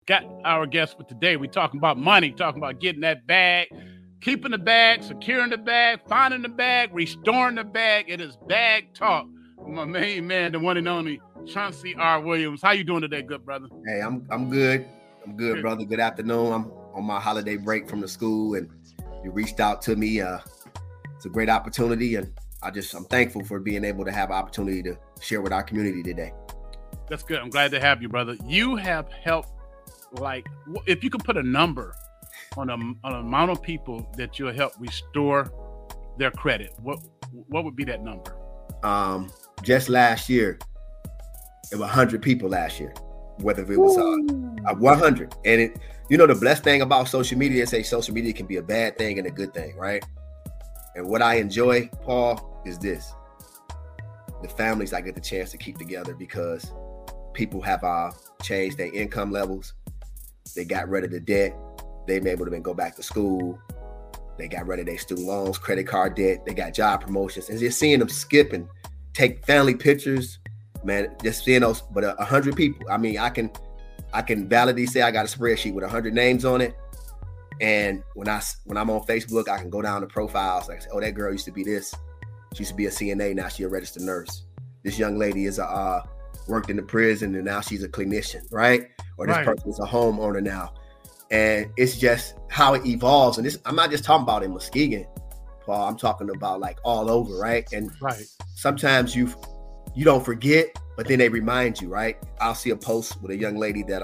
got our guest for today. We're talking about money, talking about getting that bag, keeping the bag, securing the bag, finding the bag, restoring the bag. It is Bag Talk with my main man, the one and only Chauncey R. Williams. How you doing today, good brother? Hey, I'm good. I'm good, brother. Good afternoon. I'm on my holiday break from the school, and you reached out to me. It's a great opportunity, and I'm thankful for being able to have an opportunity to share with our community today. That's good. I'm glad to have you, brother. You have helped, like, if you could put a number on an amount of people that you'll help restore their credit, what would be that number? Just last year, it was 100 people last year, whether it was 100. And the blessed thing about social media is social media can be a bad thing and a good thing, right? And what I enjoy, Paul, is this: the families I get the chance to keep together, because people have changed their income levels. They got rid of the debt. They've been able to go back to school. They got rid of their student loans, credit card debt. They got job promotions. And just seeing them skip and take family pictures, man, just seeing those. But 100 people, I mean, I can validly say I got a spreadsheet with 100 names on it. And when I'm on Facebook, I can go down to profiles. Like, oh, that girl used to be this. She used to be a CNA. Now she's a registered nurse. This young lady is worked in the prison, and now she's a clinician, right? Or this person is a homeowner now. And it's just how it evolves. And I'm not just talking about in Muskegon, Paul. I'm talking about like all over, right? And sometimes you don't forget, but then they remind you, right? I'll see a post with a young lady that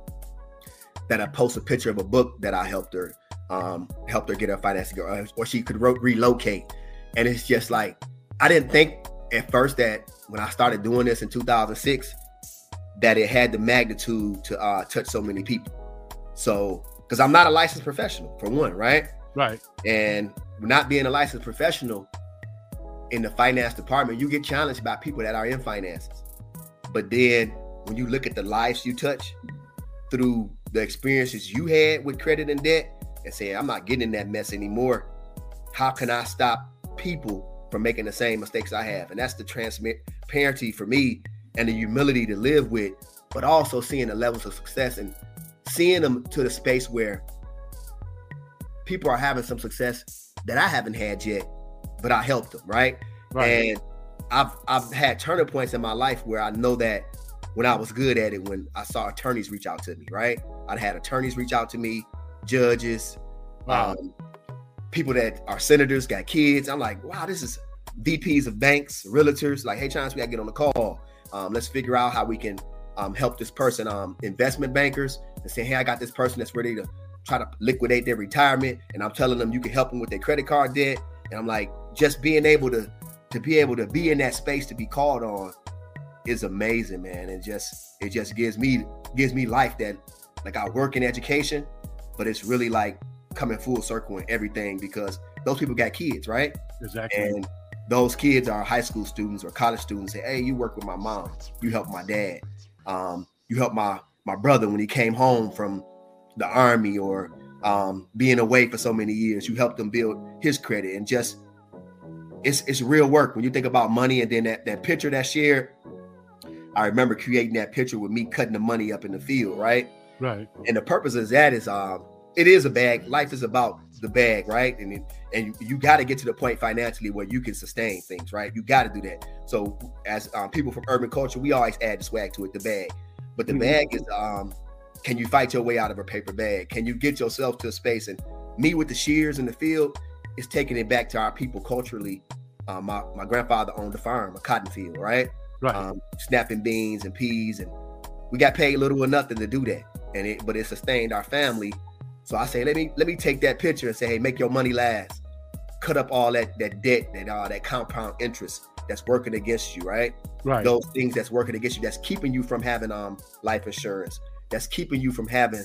I post a picture of a book that I helped her get her financing, or she could relocate. And it's just like, I didn't think at first that when I started doing this in 2006, that it had the magnitude to touch so many people. So, because I'm not a licensed professional, for one, right? Right. And not being a licensed professional in the finance department, you get challenged by people that are in finances. But then when you look at the lives you touch through the experiences you had with credit and debt, and say, I'm not getting in that mess anymore. How can I stop people from making the same mistakes I have? And that's the transparency for me, and the humility to live with, but also seeing the levels of success and seeing them to the space where people are having some success that I haven't had yet, but I helped them, right? And I've had turning points in my life where I know that when I was good at it, when I saw attorneys reach out to me, right? I'd had attorneys reach out to me, judges, people that are senators, got kids. I'm like, wow, this is VPs of banks, realtors. Like, hey, Chance, we gotta get on the call. Let's figure out how we can help this person, investment bankers, and say, hey, I got this person that's ready to try to liquidate their retirement, and I'm telling them you can help them with their credit card debt. And I'm like, just being able to be in that space, to be called on, is amazing, man. And it just gives me life, that like I work in education, but it's really like coming full circle in everything, because those people got kids, right? Exactly. And those kids are high school students or college students. Say, hey, you work with my mom, you help my dad, you help my brother when he came home from the army, or being away for so many years, you helped him build his credit. And just it's real work when you think about money. And then that picture that's shared, I remember creating that picture with me cutting the money up in the field, right? And the purpose of that is it is a bag. Life is about the bag, right? And you got to get to the point financially where you can sustain things, right? You got to do that. So as people from urban culture, we always add the swag to it, the bag. But the bag is, can you fight your way out of a paper bag? Can you get yourself to a space? And me with the shears in the field is taking it back to our people culturally. My grandfather owned a farm, a cotton field, right? Snapping beans and peas, and we got paid little or nothing to do that. But it sustained our family. So I say, let me take that picture and say, hey, make your money last. Cut up all that debt, that compound interest that's working against you, right? Those things that's working against you, that's keeping you from having life insurance, that's keeping you from having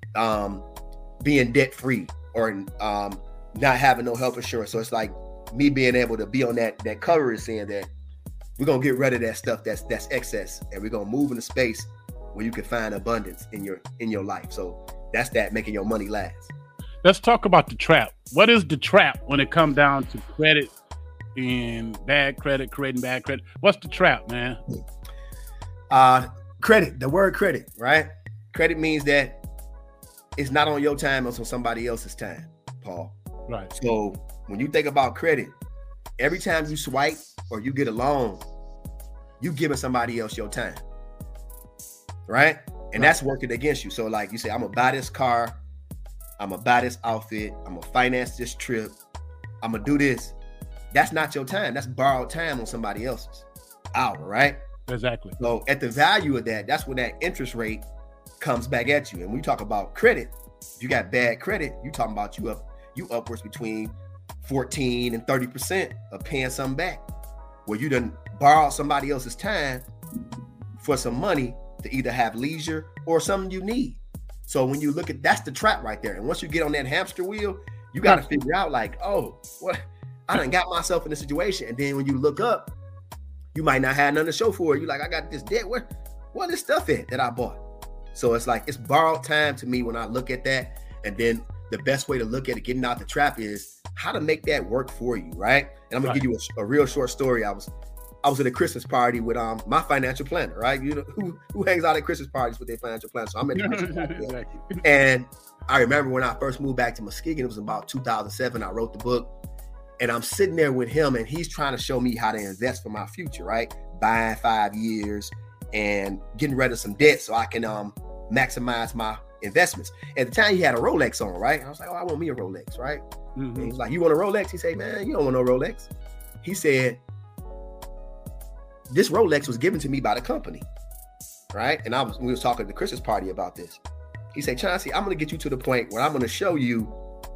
being debt free, or not having no health insurance. So it's like me being able to be on that cover is saying that we're gonna get rid of that stuff that's excess, and we're gonna move in a space where you can find abundance in your life. So that's that, making your money last. Let's talk about the trap. What is the trap when it comes down to credit and bad credit, creating bad credit? What's the trap, man? Credit, the word credit, right? Credit means that it's not on your time, it's on somebody else's time, Paul. Right. So when you think about credit, every time you swipe or you get a loan, you giving somebody else your time, right? And that's working against you. So like you say, I'm gonna buy this car, I'm gonna buy this outfit, I'm gonna finance this trip, I'm gonna do this. That's not your time. That's borrowed time on somebody else's hour, right? Exactly. So at the value of that, that's when that interest rate comes back at you. And we talk about credit. If you got bad credit, you talking about you upwards between 14 and 30% of paying something back, where you done borrowed somebody else's time for some money to either have leisure or something you need. So when you look at, that's the trap right there. And once you get on that hamster wheel, you got to figure out like, oh, what, I done got myself in a situation. And then when you look up, you might not have nothing to show for it. You like, I got this debt. Where this stuff at that I bought? So it's like, it's borrowed time to me when I look at that. And then the best way to look at it, getting out the trap, is how to make that work for you, right? And I'm gonna give you a real short story. I was at a Christmas party with my financial planner, right? You know who hangs out at Christmas parties with their financial planner. So I'm at the Christmas party. Exactly. And I remember when I first moved back to Muskegon, it was about 2007. I wrote the book, and I'm sitting there with him, and he's trying to show me how to invest for my future, right? Buying 5 years and getting rid of some debt so I can maximize my investments. At the time, he had a Rolex on, right? I was like, oh, I want me a Rolex, right? Mm-hmm. And he's like, you want a Rolex? He said, man, you don't want no Rolex. He said, this Rolex was given to me by the company, right? And we was talking at the Christmas party about this. He said, Chauncey, I'm going to get you to the point where I'm going to show you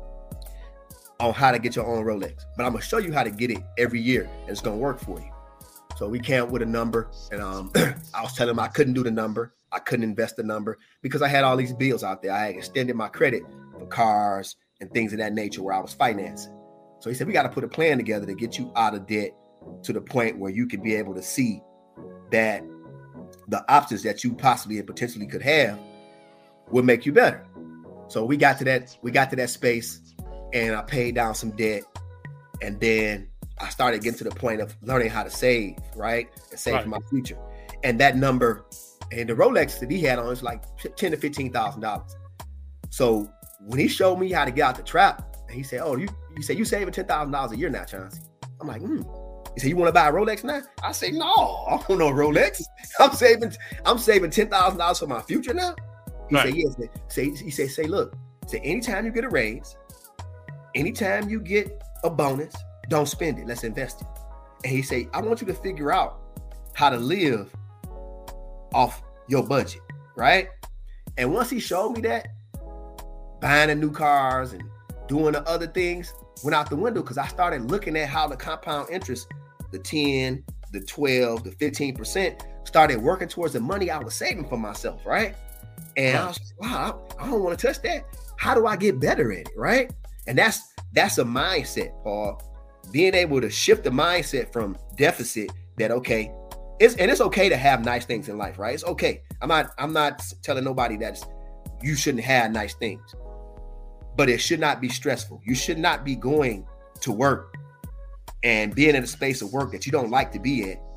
on how to get your own Rolex, but I'm going to show you how to get it every year, and it's going to work for you. So we came up with a number, and I was telling him I couldn't do the number. I couldn't invest the number because I had all these bills out there. I had extended my credit for cars and things of that nature where I was financing. So he said, we got to put a plan together to get you out of debt to the point where you could be able to see that the options that you possibly and potentially could have will make you better. So we got to that space, and I paid down some debt, and then I started getting to the point of learning how to save, right? And save for my future. And that number, and the Rolex that he had on is like $10,000 to $15,000. So when he showed me how to get out the trap, and he said, oh, you saving $10,000 a year now, Chauncey. I'm like, He said, you want to buy a Rolex now? I say, no, I don't know Rolex. I'm saving $10,000 for my future now. He said, yes. He said, say, look, anytime you get a raise, anytime you get a bonus, don't spend it. Let's invest it. And he said, I want you to figure out how to live off your budget, right? And once he showed me that, buying the new cars and doing the other things went out the window, because I started looking at how the compound interest, the 10, the 12, the 15% started working towards the money I was saving for myself, right? And I was like, wow, I don't want to touch that. How do I get better at it, right? And that's a mindset, Paul. Being able to shift the mindset from deficit that, okay, it's okay to have nice things in life, right? It's okay. I'm not telling nobody that you shouldn't have nice things, but it should not be stressful. You should not be going to work and being in a space of work that you don't like to be at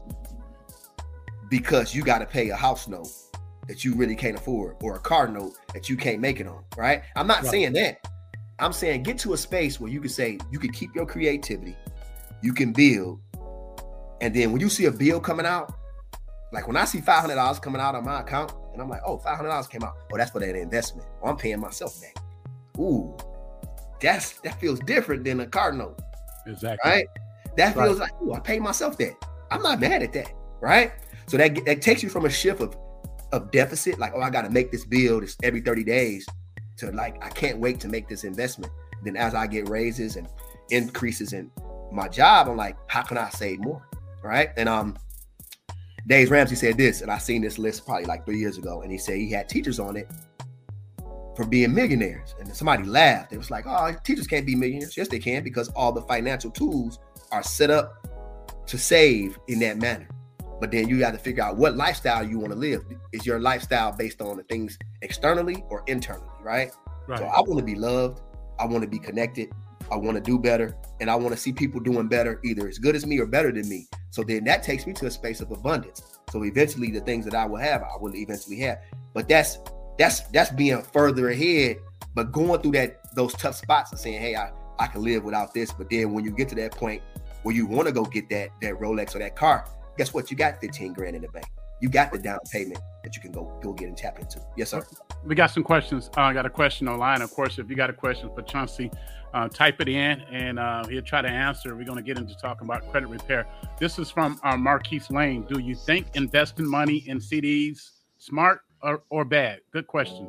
because you got to pay a house note that you really can't afford, or a car note that you can't make it on, right? I'm not saying that. I'm saying get to a space where you can say, you can keep your creativity, you can build. And then when you see a bill coming out, like when I see $500 coming out on my account, and I'm like, oh, $500 came out. Oh, that's for that investment. Oh, I'm paying myself back. Ooh, that feels different than a car note. Exactly. Right? That feels like, ooh, I paid myself that. I'm not mad at that, right? So that takes you from a shift of deficit, like, oh, I got to make this bill this every 30 days, to like, I can't wait to make this investment. Then as I get raises and increases in my job, I'm like, how can I save more, right? And Dave Ramsey said this, and I seen this list probably like 3 years ago, and he said he had teachers on it for being millionaires. And somebody laughed. It was like, oh, teachers can't be millionaires. Yes, they can, because all the financial tools are set up to save in that manner. But then you got to figure out what lifestyle you want to live. Is your lifestyle based on the things externally or internally, right? So I want to be loved. I want to be connected. I want to do better. And I want to see people doing better, either as good as me or better than me. So then that takes me to a space of abundance. So eventually the things that I will have, I will eventually have. But that's That's being further ahead, but going through those tough spots and saying, hey, I can live without this. But then when you get to that point where you want to go get that Rolex or that car, guess what? You got 15 grand in the bank. You got the down payment that you can go get and tap into. Yes, sir. We got some questions. I got a question online. Of course, if you got a question for Chauncey, type it in and he'll try to answer. We're going to get into talking about credit repair. This is from Marquise Lane. Do you think investing money in CDs smart or bad? Good question.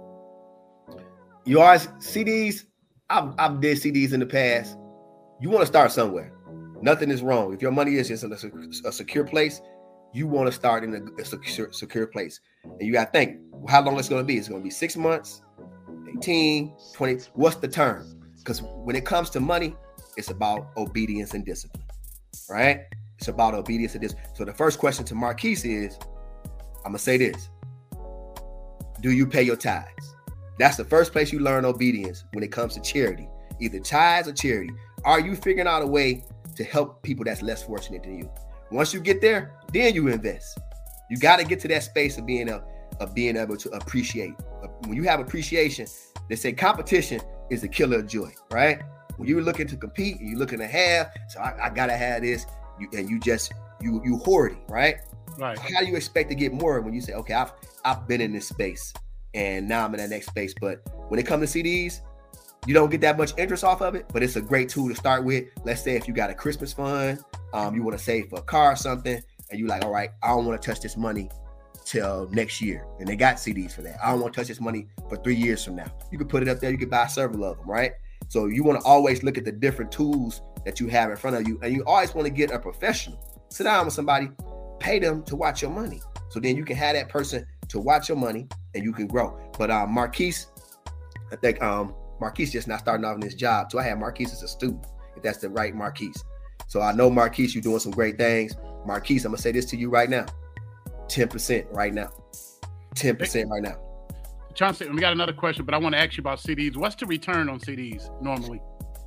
You are CDs. I've did CDs in the past. You want to start somewhere. Nothing is wrong. If your money is just in a secure place, you want to start in a secure place. And you got to think how long it's going to be. It's going to be 6 months, 18, 20. What's the term? Because when it comes to money, it's about obedience and discipline, right? It's about obedience and discipline. So the first question to Marquise is, I'm going to say this. Do you pay your tithes? That's the first place you learn obedience when it comes to charity, either tithes or charity. Are you figuring out a way to help people that's less fortunate than you? Once you get there, then you invest. You got to get to that space of being able to appreciate. When you have appreciation, they say competition is the killer of joy, right? When you're looking to compete and you're looking to have, so I got to have this, you hoarding, right? Right. How do you expect to get more when you say, okay, I've been in this space and now I'm in that next space? But when it comes to CDs, you don't get that much interest off of it, but it's a great tool to start with. Let's say if you got a Christmas fund, you want to save for a car or something, and you're like, all right, I don't want to touch this money till next year. And they got CDs for that. I don't want to touch this money for 3 years from now. You can put it up there. You can buy several of them, right? So you want to always look at the different tools that you have in front of you. And you always want to get a professional. Sit down with somebody, pay them to watch your money. So then you can have that person to watch your money and you can grow. But Marquise, I think Marquise just not starting off in this job. So I have Marquise as a student, if that's the right Marquise. So I know, Marquise, you're doing some great things. Marquise, I'm going to say this to you right now. 10% right now. 10% right now. Chauncey, we got another question, but I want to ask you about CDs. What's the return on CDs normally?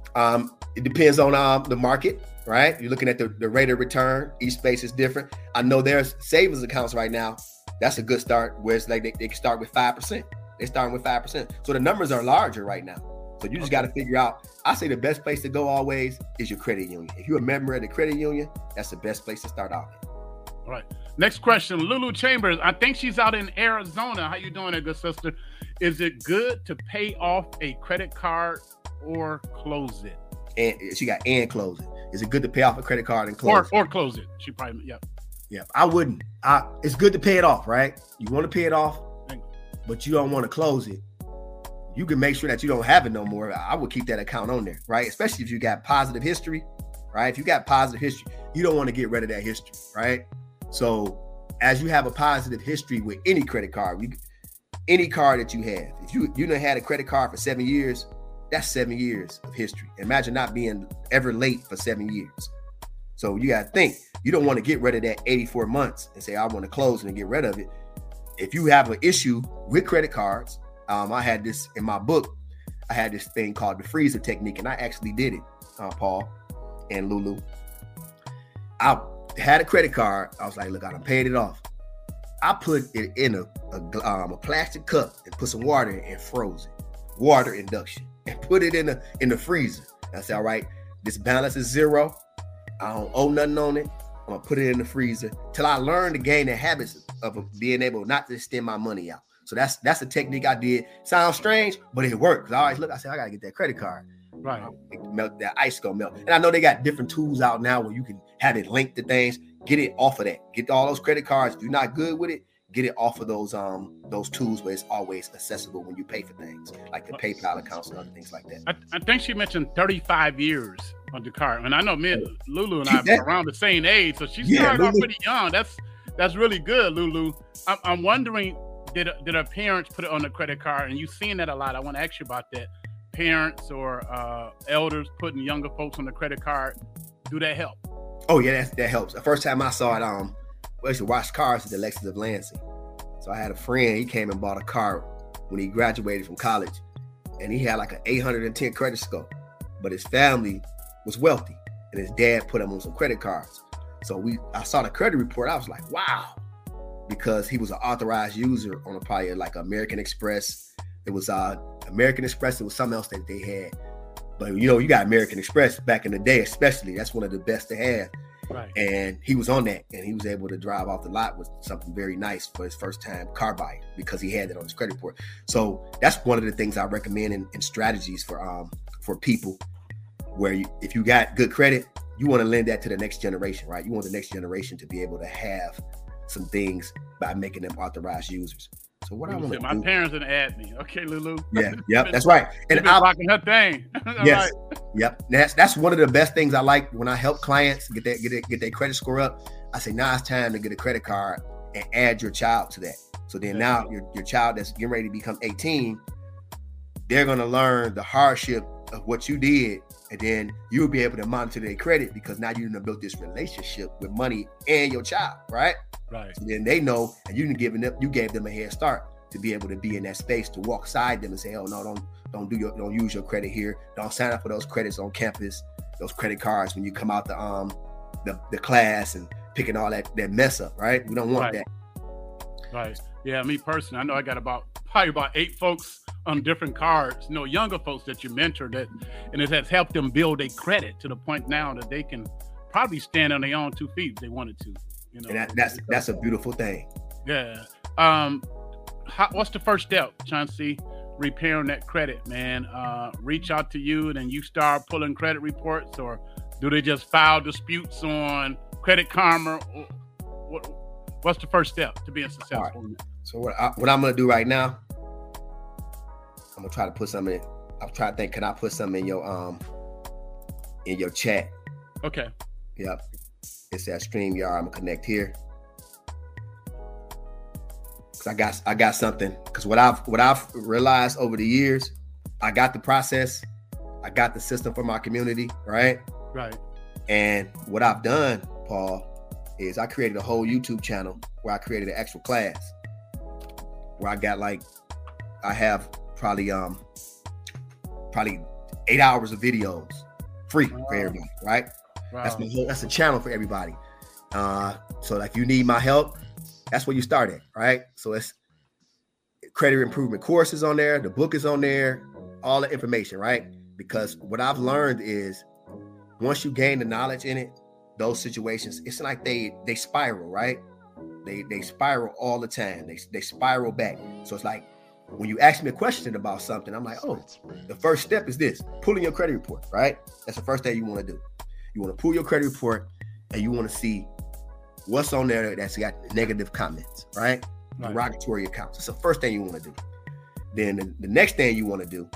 It depends on the market, right? You're looking at the rate of return. Each space is different. I know there's savings accounts right now. That's a good start, where it's like they can start with 5%. They're starting with 5%. So the numbers are larger right now. So you just got to figure out, I say the best place to go always is your credit union. If you're a member of the credit union, that's the best place to start off. All right. Next question, Lulu Chambers. I think she's out in Arizona. How you doing there, good sister? Is it good to pay off a credit card or close it? And she got and close it. Is it good to pay off a credit card and close it? Or close it? She probably, yeah. Yeah, I wouldn't. It's good to pay it off, right? You want to pay it off, but you don't want to close it. You can make sure that you don't have it no more. I would keep that account on there, right? Especially if you got positive history, right? If you got positive history, you don't want to get rid of that history, right? So as you have a positive history with any credit card, any card that you have, if you done had a credit card for 7 years, that's 7 years of history. Imagine not being ever late for 7 years. So you got to think, you don't want to get rid of that 84 months and say, I want to close it and get rid of it. If you have an issue with credit cards, I had this in my book. I had this thing called the freezer technique, and I actually did it, Paul and Lulu. I had a credit card. I was like, look, I done paid it off. I put it in a plastic cup and put some water in and froze it. Water induction. And put it in the freezer. I said, all right, this balance is zero. I don't owe nothing on it. I'm going to put it in the freezer till I learn to gain the habits of being able not to extend my money out. So that's a technique I did. Sounds strange, but it works. I always look, I said, I got to get that credit card. Right. Melt, that ice gonna melt. And I know they got different tools out now where you can have it linked to things. Get it off of that. Get all those credit cards. If you're not good with it, get it off of those tools where it's always accessible when you pay for things, like the PayPal accounts and other things like that. I think she mentioned 35 years on the card. And I know me and Lulu and I are around the same age, so she started off pretty young. That's really good, Lulu. I'm wondering, did her parents put it on the credit card? And you've seen that a lot. I want to ask you about that. Parents or elders putting younger folks on the credit card, do that help? Oh yeah, that helps. The first time I saw it, I used to wash cars at the Lexus of Lansing. So I had a friend, he came and bought a car when he graduated from college, and he had like an 810 credit score, but his family was wealthy, and his dad put him on some credit cards. So I saw the credit report. I was like, wow, because he was an authorized user on probably like American Express. It was American Express. It was something else that they had. But you got American Express back in the day, especially. That's one of the best to have. Right. And he was on that, and he was able to drive off the lot with something very nice for his first time car buy because he had that on his credit report. So that's one of the things I recommend in strategies for people, where if you got good credit, you want to lend that to the next generation, right? You want the next generation to be able to have some things by making them authorized users. So what I want to do, my parents didn't add me. Okay, Lulu. Yeah, yep, that's right. And I'm rocking her thing. Yes, right. Yep. That's one of the best things I like when I help clients get their credit score up. I say now it's time to get a credit card and add your child to that. So then now your child that's getting ready to become 18, they're gonna learn the hardship of what you did, and then you'll be able to monitor their credit because now you're gonna build this relationship with money and your child, right? Right. So then they know, and you gave them a head start to be able to be in that space to walk beside them and say, "Oh no, don't use your credit here. Don't sign up for those credits on campus, those credit cards when you come out the class and picking all that mess up." Right? We don't want that. Right. Yeah. Me personally, I know I got probably about 8 folks on different cards. Younger folks that you mentored and it has helped them build a credit to the point now that they can probably stand on their own 2 feet if they wanted to. And that's a beautiful thing. Yeah. What's the first step, Chauncey? Repairing that credit, man. Reach out to you and then you start pulling credit reports, or do they just file disputes on Credit Karma? What's the first step to being successful? Right. So what I'm gonna do right now, I'm gonna try to put something in. I'm trying to think, can I put something in your chat? Okay. Yep. It's that StreamYard. I'm gonna connect here. Cause I got something. Cause what I've realized over the years, I got the process, I got the system for my community, right? Right. And what I've done, Paul, is I created a whole YouTube channel where I created an actual class where I have probably 8 hours of videos free for everybody, right? Wow. That's a channel for everybody. So like you need my help, that's where you start at, right? So it's credit improvement courses on there, the book is on there, all the information, right? Because what I've learned is once you gain the knowledge in it, those situations, it's like they spiral, right? They spiral all the time. They spiral back. So it's like when you ask me a question about something, I'm like, oh, the first step is this, pulling your credit report, right? That's the first thing you want to do. You want to pull your credit report and you want to see what's on there that's got negative comments, right? Derogatory accounts. That's the first thing you want to do. Then the next thing you want to do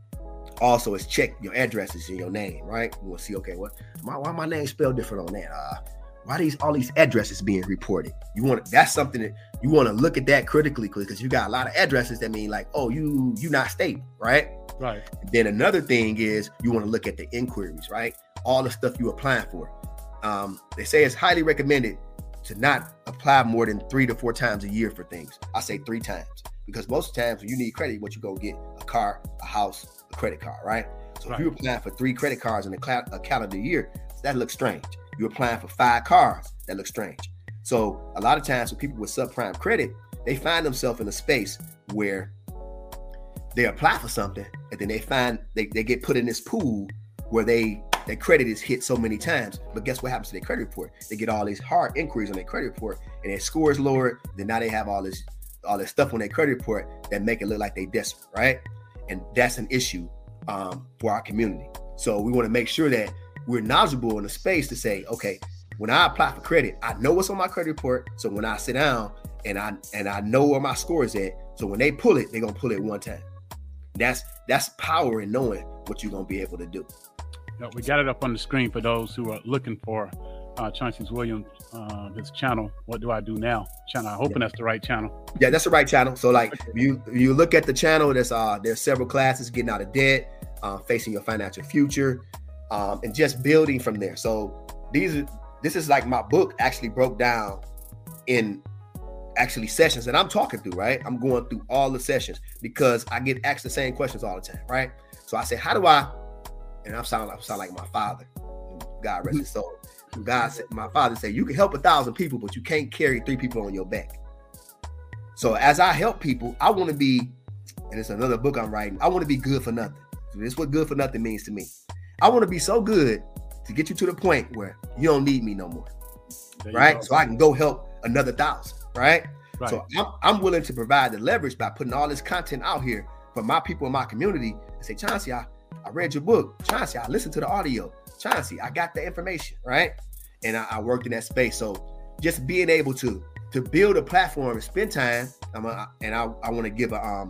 also is check your addresses and your name, right? You want to see, okay, why my name spelled different on that? Why all these addresses being reported? That's something that you want to look at that critically, because you got a lot of addresses that mean like, oh, you not stable, right? Right. Then another thing is you want to look at the inquiries, right? All the stuff you're applying for. They say it's highly recommended to not apply more than 3 to 4 times a year for things. I say 3 times because most times when you need credit, what you go get a car, a house, a credit card, right? So if you're applying for 3 credit cards in a calendar year, that looks strange. You're applying for 5 cars, that looks strange. So a lot of times with people with subprime credit, they find themselves in a space where they apply for something and then they find they get put in this pool where their credit is hit so many times. But guess what happens to their credit report? They get all these hard inquiries on their credit report and their score is lowered. Then now they have all this stuff on their credit report that make it look like they desperate, right? And that's an issue for our community. So we want to make sure that we're knowledgeable in the space to say, okay, when I apply for credit, I know what's on my credit report. So when I sit down and I know where my score is at, so when they pull it, they're gonna pull it one time. That's power in knowing what you're gonna be able to do. We got it up on the screen for those who are looking for Chauncey Williams, his channel. What do I do now? Channel. I'm hoping that's the right channel. Yeah, that's the right channel. So like you look at the channel, there's several classes: getting out of debt, facing your financial future, and just building from there. So this is like my book actually broke down in actually sessions that I'm talking through, right? I'm going through all the sessions because I get asked the same questions all the time, right? So I say, how do I, and I sound like my father, God rest his soul. God said, my father said, you can help 1,000 people, but you can't carry 3 people on your back. So as I help people, I want to be, and it's another book I'm writing, I want to be good for nothing. So this is what good for nothing means to me. I want to be so good to get you to the point where you don't need me no more, right? So I can go help another 1,000, right? So I'm willing to provide the leverage by putting all this content out here for my people in my community and say, Chauncey, I read your book. Chauncey, I listened to the audio. Chauncey, I got the information, right? And I worked in that space. So just being able to build a platform and spend time, I want to give a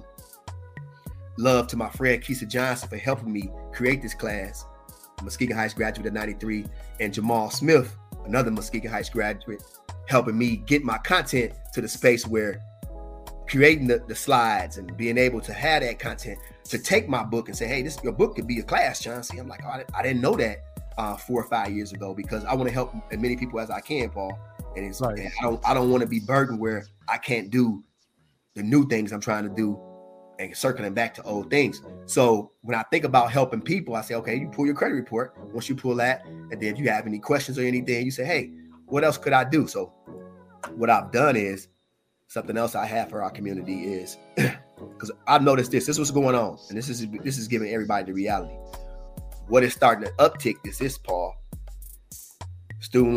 love to my friend Keisha Johnson for helping me create this class. Muskegon Heights graduate of '93, and Jamal Smith, another Muskegon Heights graduate, helping me get my content to the space where creating the slides and being able to have that content to take my book and say, hey, your book could be a class, Chauncey. I'm like, oh, I didn't know that 4 or 5 years ago, because I want to help as many people as I can, Paul. And, and I don't want to be burdened where I can't do the new things I'm trying to do and circling back to old things. So when I think about helping people, I say, okay, you pull your credit report. Once you pull that, and then if you have any questions or anything, you say, hey, what else could I do? So what I've done is something else I have for our community is, because I've noticed this is what's going on. And this is giving everybody the reality. What is starting to uptick is Paul. Student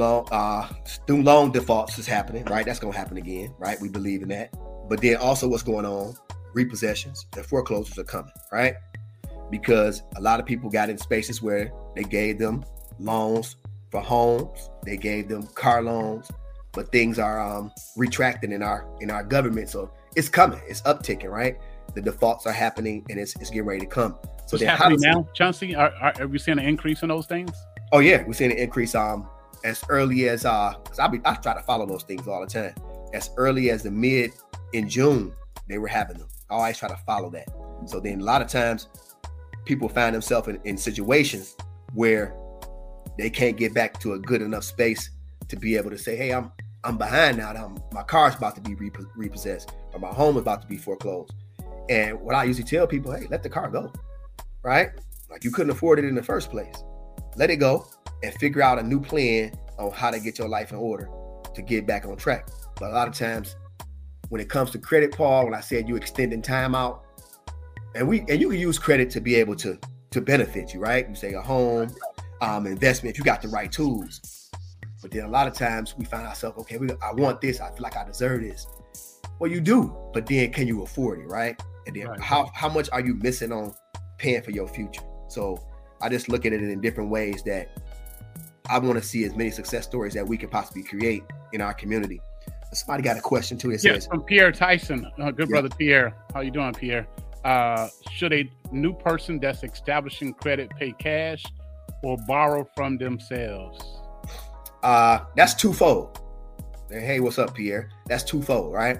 loan defaults is happening, right? That's going to happen again, right? We believe in that. But then also what's going on, repossessions and foreclosures are coming, right? Because a lot of people got in spaces where they gave them loans for homes, they gave them car loans, but things are retracting in our government. So it's coming, it's upticking, right? The defaults are happening, and it's getting ready to come. So it's happening now, Chauncey. Are we seeing an increase in those things? Oh yeah, we're seeing an increase as early as I try to follow those things all the time. As early as the mid in June, they were having them. I always try to follow that. So then a lot of times people find themselves in situations where they can't get back to a good enough space to be able to say, hey, I'm behind now. My car's about to be repossessed, or my home is about to be foreclosed. And what I usually tell people, hey, let the car go, right? Like, you couldn't afford it in the first place. Let it go and figure out a new plan on how to get your life in order to get back on track. But a lot of times when it comes to credit, Paul, when I said you extending time out, and you can use credit to be able to benefit you, right? You say a home, investment, if you got the right tools. But then a lot of times we find ourselves, okay, I want this. I feel like I deserve this. Well, you do, but then can you afford it, right? And then how much are you missing on paying for your future? So I just look at it in different ways that I want to see as many success stories that we can possibly create in our community. Somebody got a question too. It says from Pierre Tyson, good brother Pierre. How you doing, Pierre? Should a new person that's establishing credit pay cash or borrow from themselves? That's twofold. Hey, what's up, Pierre? That's twofold, right?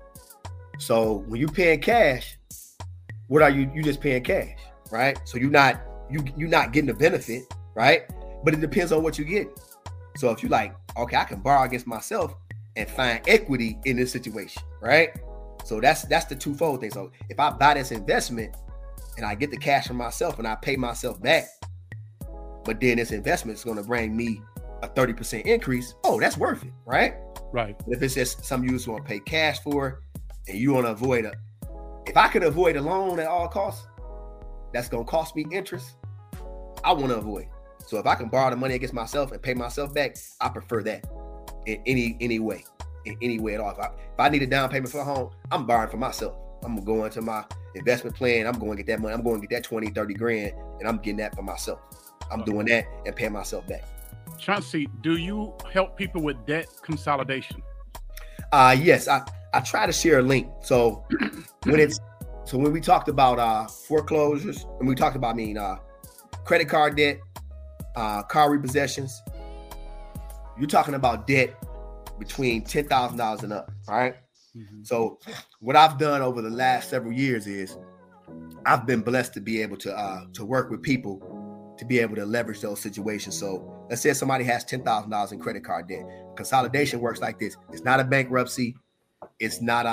So when you paying cash, what are you? You just paying cash, right? So you're not getting the benefit, right? But it depends on what you get. So if you like, okay, I can borrow against myself and find equity in this situation, right? So that's the twofold thing. So if I buy this investment and I get the cash from myself and I pay myself back, but then this investment is going to bring me a 30% increase, oh, that's worth it, right? Right. But if it's just something you just want to pay cash for and you want to avoid if I could avoid a loan at all costs, that's going to cost me interest, I want to avoid. So if I can borrow the money against myself and pay myself back, I prefer that in any way at all. If I need a down payment for a home, I'm borrowing for myself. I'm going to go into my investment plan. I'm going to get that money. I'm going to get that 20, 30 grand, and I'm getting that for myself. I'm doing that and paying myself back. Chauncey, do you help people with debt consolidation? Yes, I try to share a link. So when we talked about foreclosures, and we talked about credit card debt, car repossessions, you're talking about debt between $10,000 and up, right? Mm-hmm. So what I've done over the last several years is I've been blessed to be able to work with people to be able to leverage those situations. So let's say somebody has $10,000 in credit card debt. Consolidation works like this. It's not a bankruptcy. It's not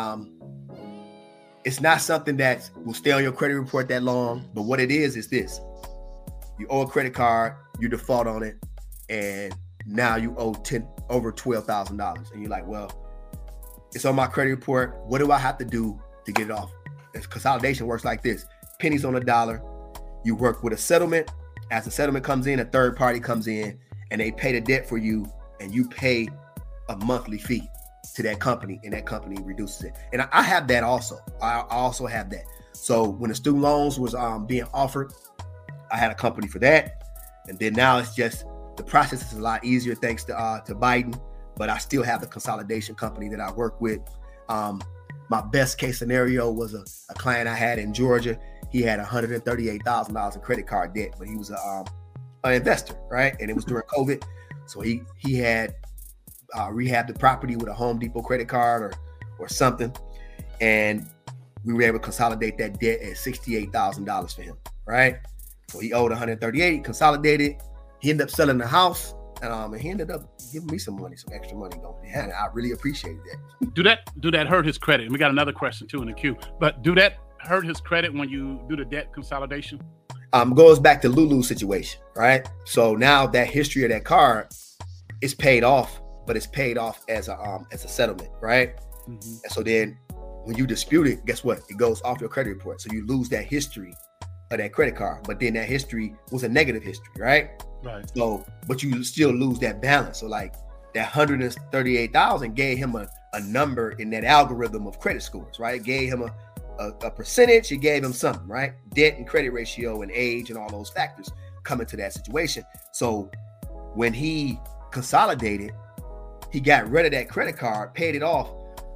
something that will stay on your credit report that long. But what it is this. You owe a credit card, you default on it, and now you owe over $12,000. And you're like, well, It's on my credit report. What do I have to do to get it off? Consolidation works like this. Pennies on the dollar. You work with a settlement. As the settlement comes in, a third party comes in and they pay the debt for you, and you pay a monthly fee to that company, and that company reduces it. And I have that also. I also have that. So when the student loans was being offered, I had a company for that. And then now it's just, the process is a lot easier thanks to Biden, but I still have the consolidation company that I work with. My best case scenario was a client I had in Georgia. He had $138,000 in credit card debt, but he was an investor, right? And it was during COVID. So he had rehabbed the property with a Home Depot credit card or something. And we were able to consolidate that debt at $68,000 for him, right? So he owed $138,000, he consolidated. He ended up selling the house, and he ended up giving me some extra money going. And I really appreciated that. Do that hurt his credit? And we got another question too in the queue. But do that hurt his credit when you do the debt consolidation? Goes back to Lulu's situation, right? So now that history of that card is paid off, but it's paid off as a settlement, right? Mm-hmm. And so then when you dispute it, guess what? It goes off your credit report. So you lose that history of that credit card, but then that history was a negative history, right? Right. So, but you still lose that balance. So like that $138,000 gave him a number in that algorithm of credit scores, right? It gave him a percentage. It gave him something, right? Debt and credit ratio and age and all those factors come into that situation. So when he consolidated, he got rid of that credit card, paid it off,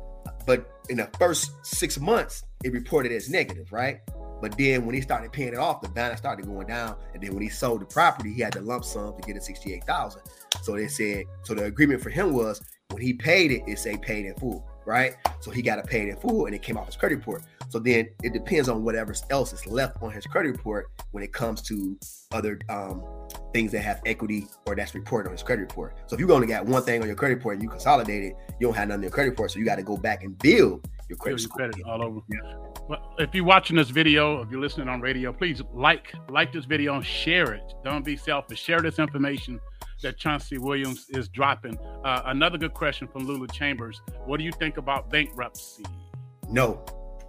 but in the first 6 months, it reported as negative, right? But then when he started paying it off, the balance started going down. And then when he sold the property, he had the lump sum to get it $68,000. So they said, so the agreement for him was when he paid it, it say paid in full, right? So he got to pay it in full, and it came off his credit report. So then it depends on whatever else is left on his credit report when it comes to other things that have equity or that's reported on his credit report. So if you only got one thing on your credit report and you consolidate it, you don't have nothing on your credit report. So you got to go back and build your credit score. All over. Yeah. Well, if you're watching this video, if you're listening on radio, please like this video and share it. Don't be selfish. Share this information that Chauncey Williams is dropping. Another good question from Lulu Chambers. What do you think about bankruptcy? No.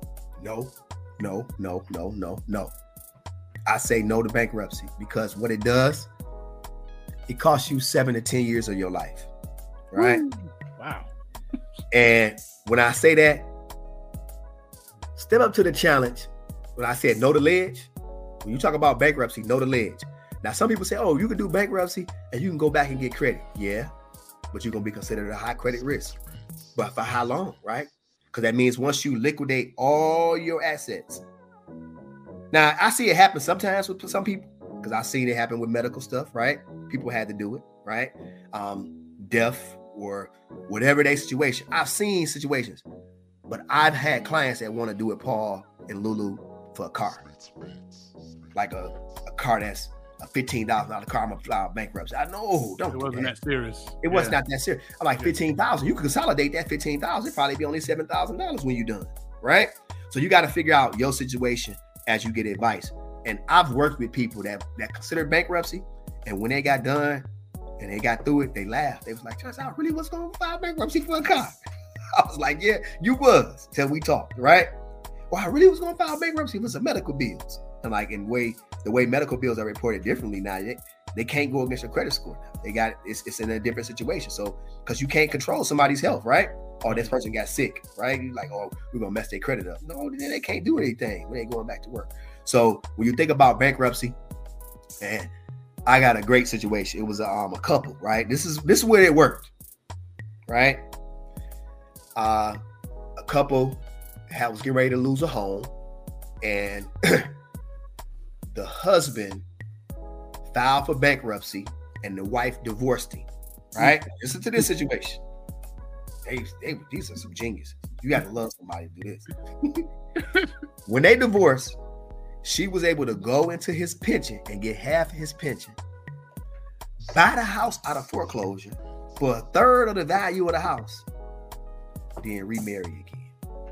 I say no to bankruptcy because what it does, it costs you 7 to 10 years of your life, right? Woo. Wow. And when I say that, step up to the challenge. When I said no to ledge, when you talk about bankruptcy, no to ledge. Now, some people say, oh, you can do bankruptcy and you can go back and get credit. Yeah, but you're going to be considered a high credit risk. But for how long, right? Because that means once you liquidate all your assets. Now, I see it happen sometimes with some people because I've seen it happen with medical stuff, right? People had to do it, right? Death or whatever their situation. I've seen situations, but I've had clients that want to do it, Paul and Lulu, for a car. Like a car that's a $15,000 car. I'm going to file bankruptcy. I know. Don't It wasn't that serious. It was not that serious. I'm like, $15,000. You can consolidate that $15,000. It'd probably be only $7,000 when you're done, right? So you got to figure out your situation as you get advice. And I've worked with people that considered bankruptcy, and when they got done and they got through it, they laughed. They was like, Chauncey, I really was going to file bankruptcy for a car. I was like, yeah, you was, till we talked, right? Well, I really was going to file bankruptcy for some medical bills. And like the way medical bills are reported differently now, they can't go against your credit score now. It's in a different situation. So, because you can't control somebody's health, right? Or this person got sick, right? You're like, oh, we're going to mess their credit up. No, they can't do anything when they going back to work. So when you think about bankruptcy, and I got a great situation. It was a couple, right? This is where it worked, right? A couple was getting ready to lose a home, and the husband filed for bankruptcy, and the wife divorced him, right? Listen to this situation. These are some geniuses. You got to love somebody to do this. When they divorced, she was able to go into his pension and get half of his pension, buy the house out of foreclosure for a third of the value of the house, then remarry again.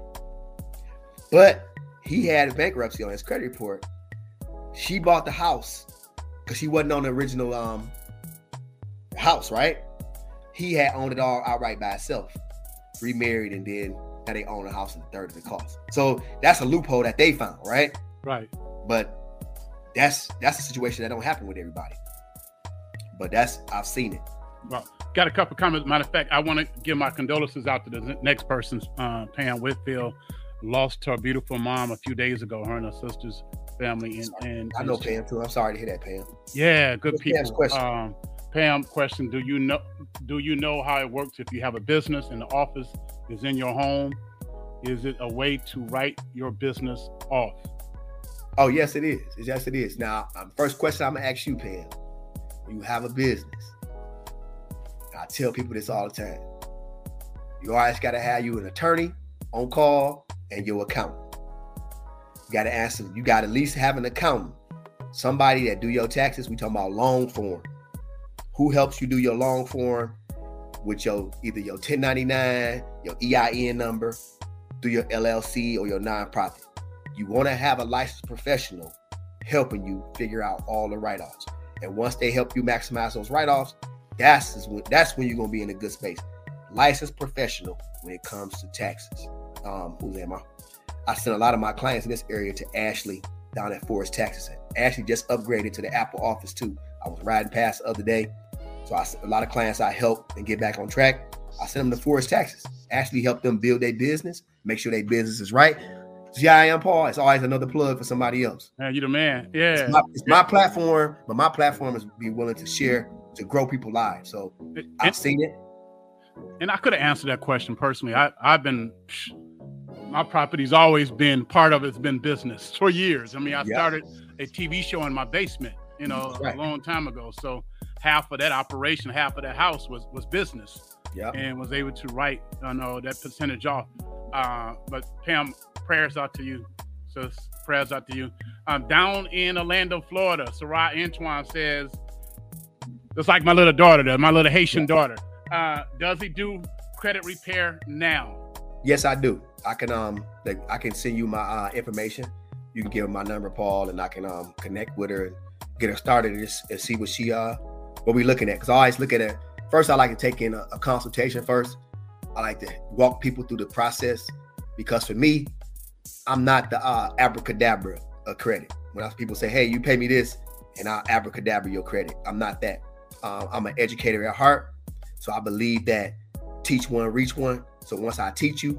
But he had bankruptcy on his credit report. She bought the house because she wasn't on the original house, right? He had owned it all outright by himself. remarried, and then now they own a house and a third of the cost. So that's a loophole that they found, right? Right. But that's a situation that don't happen with everybody. But I've seen it. Well, got a couple comments. Matter of fact, I want to give my condolences out to the next person. Pam Whitfield lost her beautiful mom a few days ago. Her and her sister's family. And I know Pam too. I'm sorry to hear that, Pam. Yeah, good people. Pam's question. Pam, question: Do you know how it works if you have a business and the office is in your home? Is it a way to write your business off? Oh, yes, it is. Yes, it is. Now, first question I'm gonna ask you, Pam. You have a business. I tell people this all the time. You always got to have you an attorney on call and your accountant. You got to answer. You got to at least have an accountant, somebody that do your taxes. We talking about long form. Who helps you do your long form with either your 1099, your EIN number, through your LLC or your nonprofit. You want to have a licensed professional helping you figure out all the write-offs. And once they help you maximize those write-offs, that's when you're going to be in a good space. Licensed professional when it comes to taxes. Who's am I? I sent a lot of my clients in this area to Ashley down at Forest Taxes. Ashley just upgraded to the Apple office too. I was riding past the other day. So a lot of clients I help and get back on track. I sent them to Forest Taxes. Ashley helped them build their business, make sure their business is right. See how I am, Paul? It's always another plug for somebody else. You the man. Yeah. It's my platform, but my platform is be willing to share to grow people's lives. So I've seen it. And I could have answered that question personally. My property's always been, part of it's been business for years. I mean, I started a TV show in my basement, a long time ago. So half of that operation, half of that house was business. And was able to write, that percentage off. But Pam, prayers out to you. So prayers out to you. Down in Orlando, Florida, Sarah Antoine says, it's like my little daughter there, my little Haitian daughter. Does he do credit repair now? Yes, I do. I can send you my information. You can give her my number, Paul, and I can connect with her and get her started and see what we looking at. Because I always look at it. First, I like to take in a consultation first. I like to walk people through the process because for me, I'm not the abracadabra of credit. When people say, hey, you pay me this and I'll abracadabra your credit. I'm not that. I'm an educator at heart. So I believe that teach one, reach one. So once I teach you,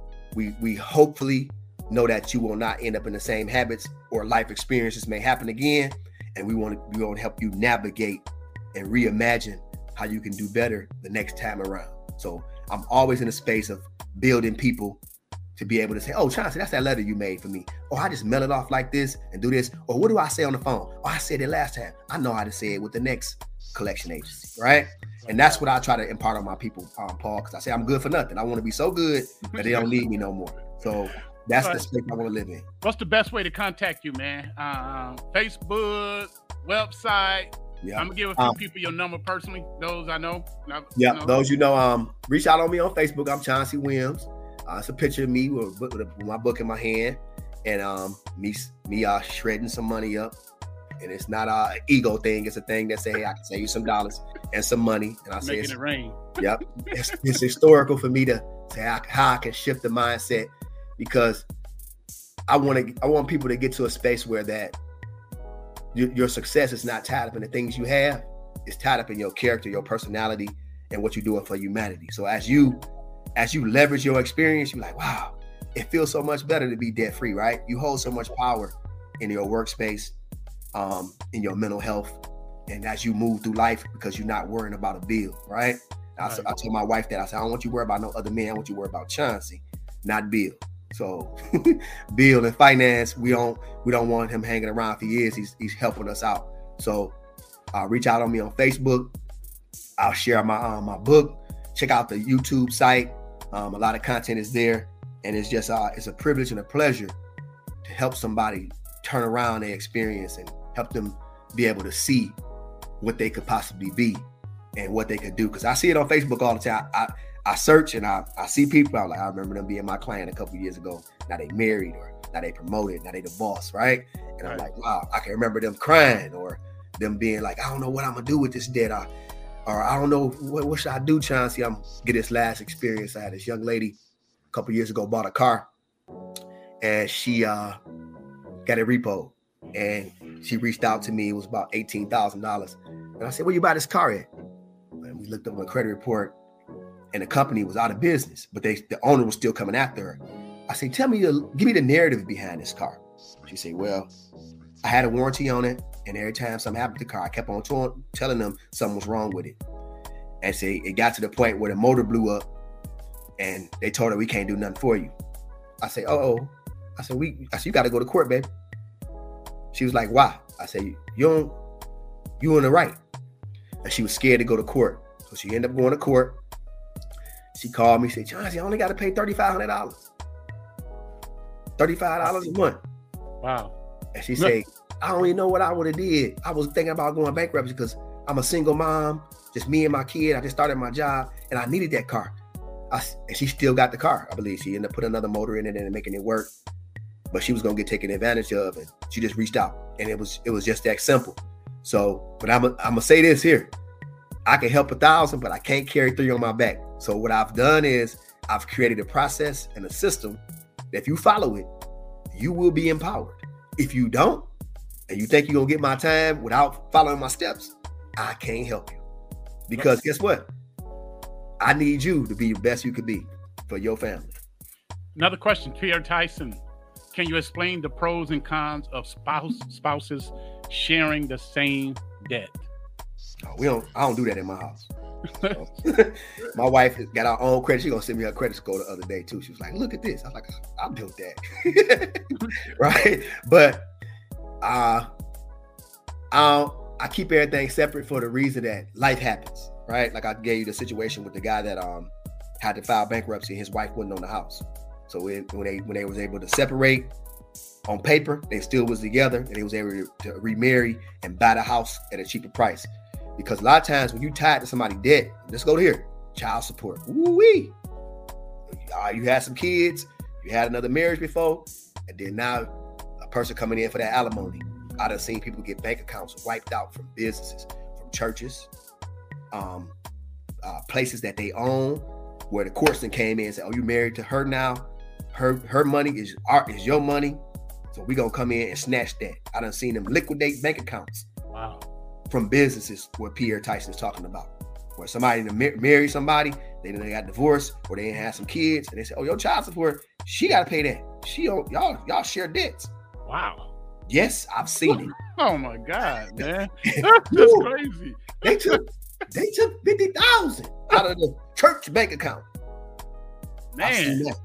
we hopefully know that you will not end up in the same habits or life experiences may happen again. And we want to help you navigate and reimagine how you can do better the next time around. So I'm always in a space of building people to be able to say, oh, Chauncey, that's that letter you made for me. Or I just mail it off like this and do this. Or what do I say on the phone? Oh, I said it last time. I know how to say it with the next collection agency, right? And that's what I try to impart on my people, Paul, because I say I'm good for nothing. I want to be so good that they don't need me no more. So that's the space I want to live in. What's the best way to contact you, man? Facebook, website? I'm gonna give a few people your number personally. Those I know. Those reach out on me on Facebook. I'm Chauncey Williams. It's a picture of me with my book in my hand, and me shredding some money up. And it's not an ego thing. It's a thing that say, hey, I can save you some dollars and some money. And I say, making it rain. Yep, it's historical for me to say how I can shift the mindset because I want people to get to a space where that. Your success is not tied up in the things you have. It's tied up in your character, your personality, and what you're doing for humanity. So as you leverage your experience, you're like, wow, it feels so much better to be debt free, right? You hold so much power in your workspace, in your mental health, and as you move through life because you're not worrying about a bill, right? I tell my wife that I said, I don't want you to worry about no other man. I want you to worry about Chauncey, not Bill. So Bill and finance, we don't want him hanging around. If he is, he's helping us out. So reach out on me on Facebook. I'll share my book. Check out the YouTube site. A lot of content is there, and it's just it's a privilege and a pleasure to help somebody turn around their experience and help them be able to see what they could possibly be and what they could do. Because I see it on Facebook all the time. I search and I see people. I'm like, I remember them being my client a couple years ago. Now they married, or now they promoted, now they the boss, right? And I'm like, wow, I can remember them crying or them being like, I don't know what I'm gonna do with this debt. or I don't know what should I do, Chauncey. I'm get this last experience. I had this young lady a couple years ago bought a car, and she got a repo, and she reached out to me. It was about $18,000, and I said, "Where you buy this car at?" And we looked up my credit report, and the company was out of business, but the owner was still coming after her. I said, give me the narrative behind this car. She said, well, I had a warranty on it, and every time something happened to the car, I kept on telling them something was wrong with it. And say it got to the point where the motor blew up, and they told her, we can't do nothing for you. I said, I said, you got to go to court, baby. She was like, why? I said, you in the right. And she was scared to go to court. So she ended up going to court. She called me, said, Chauncey, I only got to pay $3,500. $35 a month. Wow. And she said, I don't even know what I would have did. I was thinking about going bankrupt because I'm a single mom, just me and my kid. I just started my job and I needed that car. And she still got the car. I believe she ended up putting another motor in it and making it work. But she was going to get taken advantage of, and she just reached out, and it was just that simple. So, but I'm going to say this here. I can help 1,000, but I can't carry 3 on my back. So what I've done is I've created a process and a system that if you follow it, you will be empowered. If you don't, and you think you're going to get my time without following my steps, I can't help you. Because guess what? I need you to be the best you could be for your family. Another question, Pierre Tyson. Can you explain the pros and cons of spouses sharing the same debt? Oh, I don't do that in my house. My wife got our own credit. She gonna send me her credit score the other day too. She was like, "Look at this." I was like, "I built that," right? But I keep everything separate for the reason that life happens, right? Like I gave you the situation with the guy that had to file bankruptcy. His wife wasn't on the house, so when they was able to separate on paper, they still was together, and they was able to remarry and buy the house at a cheaper price. Because a lot of times when you tied to somebody's debt, let's go to here, child support. Woo-wee. You had some kids, you had another marriage before, and then now a person coming in for that alimony. I done seen people get bank accounts wiped out from businesses, from churches, places that they own, where the courts then came in and said, "Oh, you married to her now? Her money is your money, so we gonna come in and snatch that." I done seen them liquidate bank accounts. Wow. From businesses where Pierre Tyson is talking about, where somebody married somebody, they got divorced, or they had some kids, and they said, "Oh, your child support, she got to pay that. Y'all share debts." Wow. Yes, I've seen it. Oh my God, man, that's crazy. They took $50,000 out of the church bank account. Man. I've seen that.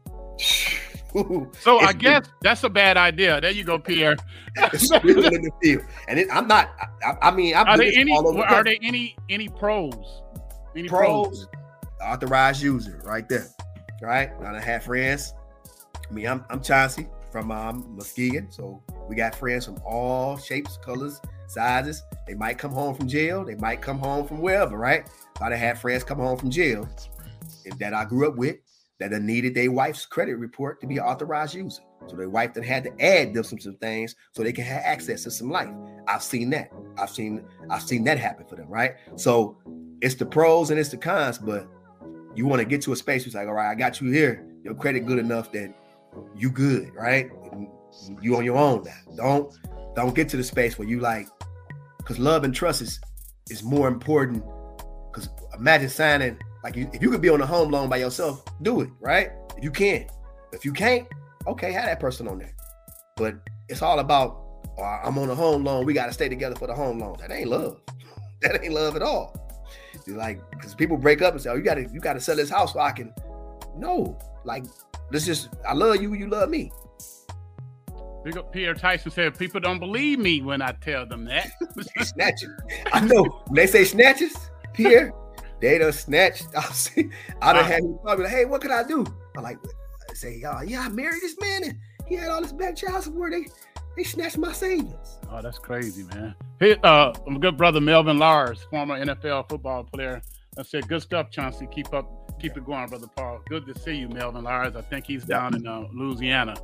So I guess that's a bad idea. There you go, Pierre. In the field. And I'm not. I mean, are there any pros? Any pros? Authorized user, right there. Right. I have friends. I mean, I'm Chauncey from Muskegon, so we got friends from all shapes, colors, sizes. They might come home from jail. They might come home from wherever. Right. I done had friends come home from jail that I grew up with, that needed their wife's credit report to be an authorized user. So their wife then had to add them some things so they can have access to some life. I've seen that. I've seen that happen for them, right? So it's the pros and it's the cons, but you want to get to a space where it's like, all right, I got you here. Your credit good enough that you good, right? You on your own now. Don't get to the space where you like, because love and trust is more important. Because imagine signing, like if you could be on a home loan by yourself, do it, right? If you can. If you can't, okay, have that person on there. But it's all about, I'm on a home loan, we got to stay together for the home loan. That ain't love. That ain't love at all. It's like, because people break up and say, "Oh, you got to sell this house so I can." No, like, this is, I love you, you love me. Pierre Tyson said, "People don't believe me when I tell them that." Snatching. I know. When they say snatches, Pierre, they done snatched. I done had him probably like, "Hey, what could I do?" I'm like, say, "Yeah, I married this man and he had all this back child support. They snatched my savings." Oh, that's crazy, man. Hey, my good brother Melvin Lars, former NFL football player, I said, "Good stuff, Chauncey. Keep it going, brother Paul. Good to see you, Melvin Lars. I think he's down in Louisiana."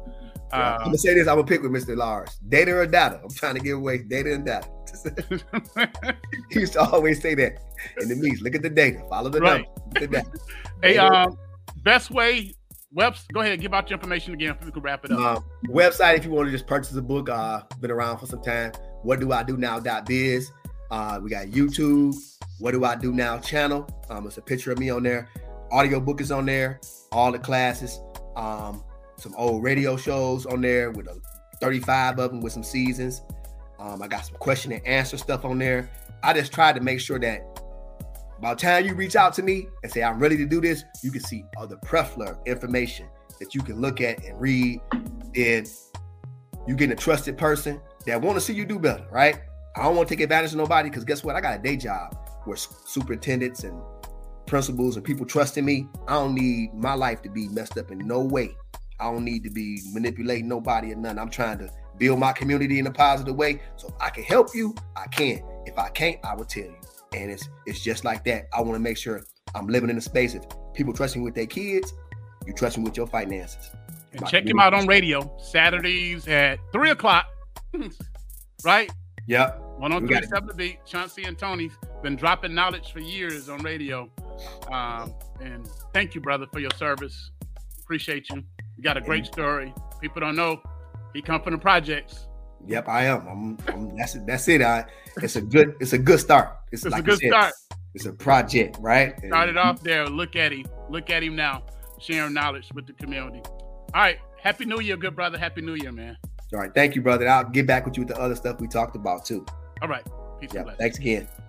I'm gonna say this. I'm gonna pick with Mr. Lars. Data or data? I'm trying to give away data and data. He used to always say that in the meetings. Look at the data. Follow the number. The data. Hey, best way. Go ahead. Give out your information again. If we can wrap it up. Website, if you want to just purchase a book. Been around for some time. WhatDoIDoNow.biz. We got YouTube. What Do I Do Now channel. It's a picture of me on there. Audio book is on there. All the classes. Some old radio shows on there with 35 of them with some seasons. I got some question and answer stuff on there. I just tried to make sure that by the time you reach out to me and say, I'm ready to do this, you can see other plethora information that you can look at and read. And you getting a trusted person that want to see you do better, right? I don't want to take advantage of nobody because guess what? I got a day job where superintendents and principals and people trusting me. I don't need my life to be messed up in no way. I don't need to be manipulating nobody or nothing. I'm trying to build my community in a positive way. So if I can help you, I can. If I can't, I will tell you. And it's just like that. I want to make sure I'm living in a space of people trusting with their kids, you trust me with your finances. And check him out on radio Saturdays at 3:00. Right? Yep. 103.7 The Beat. Chauncey and Tony's been dropping knowledge for years on radio. And thank you, brother, for your service. Appreciate you. You got a great story. People don't know he come from the projects. Yep, I am. That's it. It's a good start. It's like a good start. It's a project, right? Started off there. Look at him. Look at him now, sharing knowledge with the community. All right. Happy New Year, good brother. Happy New Year, man. All right. Thank you, brother. I'll get back with you with the other stuff we talked about too. All right. Peace and blessings. Thanks again.